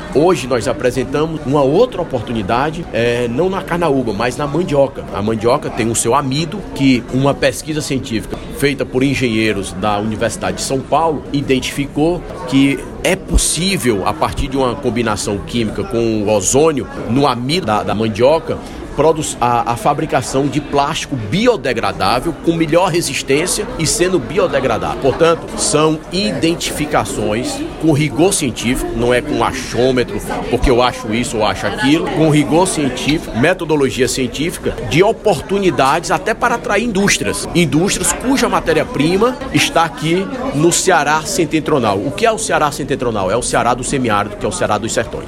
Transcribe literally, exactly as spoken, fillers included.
Hoje nós apresentamos uma outra oportunidade, é, não na carnaúba, mas na mandioca. A mandioca tem o seu amido, que uma pesquisa científica feita por engenheiros da Universidade de São Paulo identificou que é possível, a partir de uma combinação química com o ozônio no amido da, da mandioca, A, a fabricação de plástico biodegradável com melhor resistência e sendo biodegradável. Portanto, são identificações com rigor científico, não é com achômetro, porque eu acho isso ou acho aquilo, com rigor científico, metodologia científica, de oportunidades até para atrair indústrias. Indústrias cuja matéria-prima está aqui no Ceará setentrional. O que é o Ceará setentrional? É o Ceará do semiárido, que é o Ceará dos sertões.